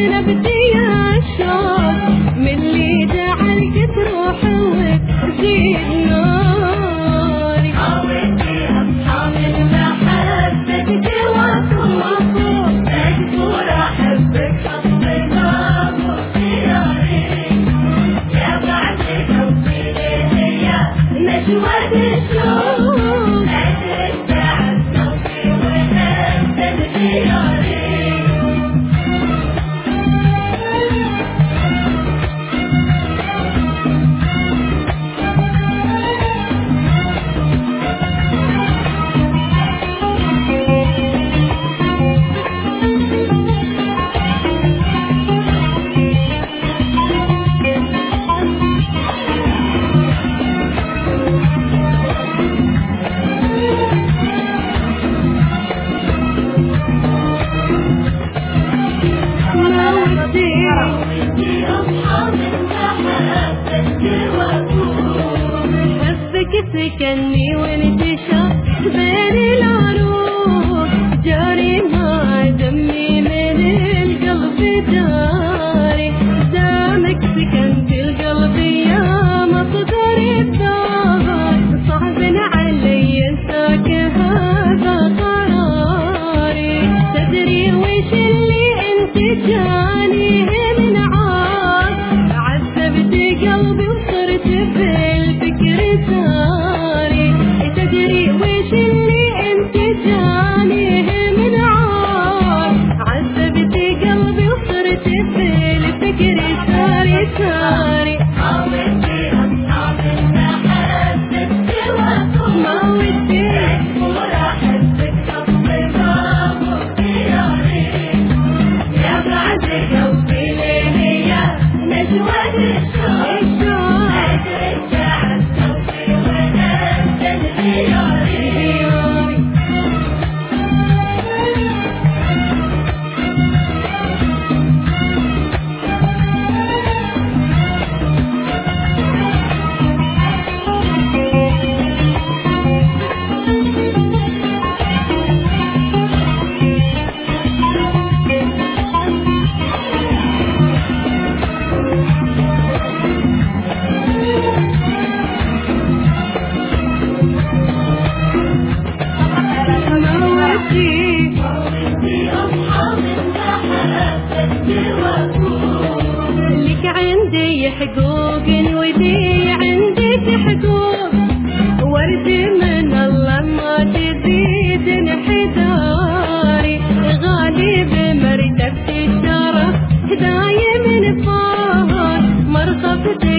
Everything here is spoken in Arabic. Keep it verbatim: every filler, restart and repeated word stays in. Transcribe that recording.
نبدي يا الشوق من اللي جعلك تروح وتزيد ناري. حاولتي أصحاب المحبة جواتهم أذكر أحبك حطي باب اختياري. يا بعد حبي لي يا نجوى الشوق أدرك بعد صوتي ونبت اختياري. سكني وانتشر بين العروق جاري مع دمي من القلب جاري. دامك سكن في القلب يا مصدر الدار صعب علي انساك هذا قراري. تدري وش اللي انت جاني من عار عذبت قلبي وصرت بالفكر ساري. تدري وش اللي انت جاني من عار عذبت قلبي وصرت بالفكر ساري ساري. حاولتي أصحاب المحبة جواتهم ما ودي أذكر أحبك حطي باب اختياري. يا بعد قلبي لي يا نجوى الشوق أدرك بعد صوتي ونبت اختياري. حاولتي أصحاب المحبة جواتهم لك عندي حقوق ودي عندك حقوق ورد من الله ما تزيد انحداري. غالي بمرتبة الشرف هدايا من فوق مرخبتي